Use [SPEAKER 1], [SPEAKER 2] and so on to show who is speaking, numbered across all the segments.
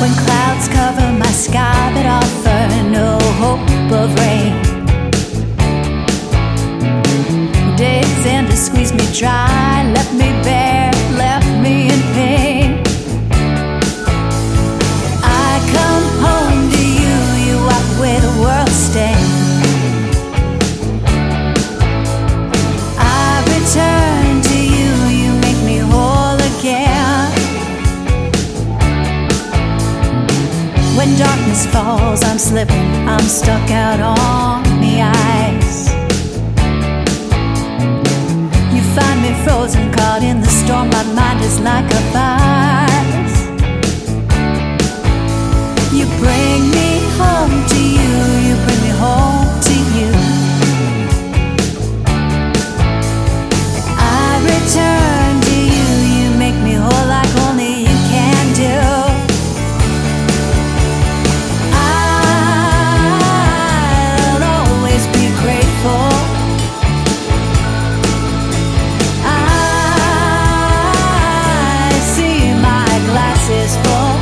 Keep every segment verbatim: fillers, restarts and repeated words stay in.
[SPEAKER 1] When clouds cover my sky but offer no hope of rain, days end to squeeze me dry, left me bare, left me in pain. I come home to you, you wipe away the world's stain. I return to you, you make me whole again. When darkness falls, I'm slipping, I'm stuck out on the ice. You find me frozen, caught in the storm, my mind is like a vise. You bring me home to you, you bring me home to you. I return to you, you make me whole like only you can do. I'll always be grateful. I see my glass is full.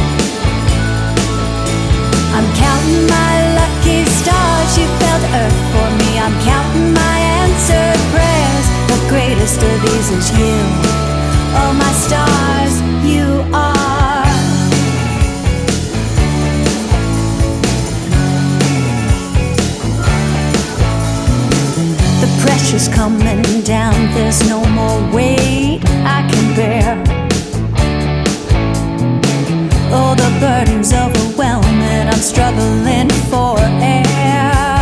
[SPEAKER 1] I'm counting my lucky stars, you fell to earth for me. I'm counting my answered prayers, the greatest of these is you. Oh, my stars, you are. The pressure's coming down, there's no more weight I can bear. Oh, the burden's overwhelming, I'm struggling for air.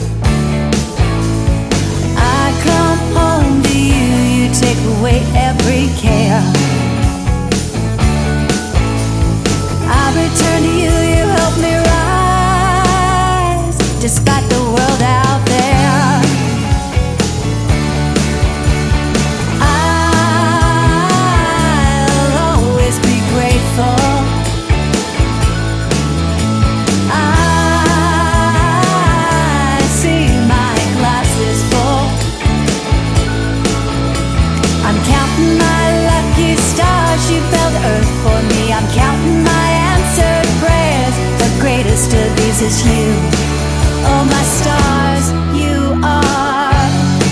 [SPEAKER 1] I come home to you, you take away every care. I return to you, you help me rise, despite the world out there. I'll always be grateful. You fell to earth for me. I'm counting my answered prayers, the greatest of these is you. Oh, my stars, you are.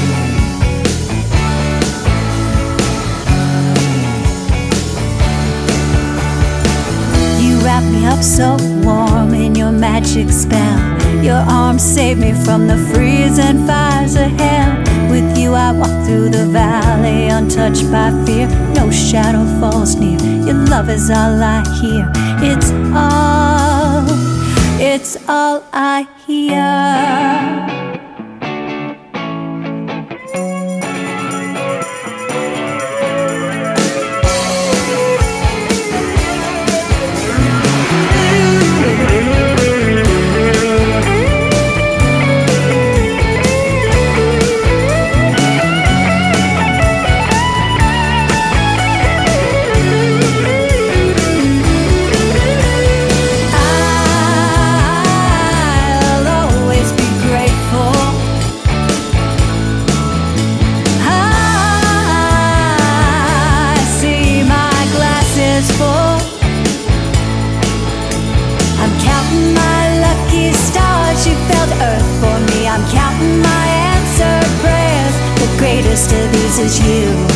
[SPEAKER 1] You wrap me up so warm in your magic spell. Your arms save me from the freezing fires of hell. With you I walk through the valley, untouched by fear. No shadow falls near. Your love is all I hear. It's all, it's all I hear. I'm counting my answered prayers, the greatest of these is you.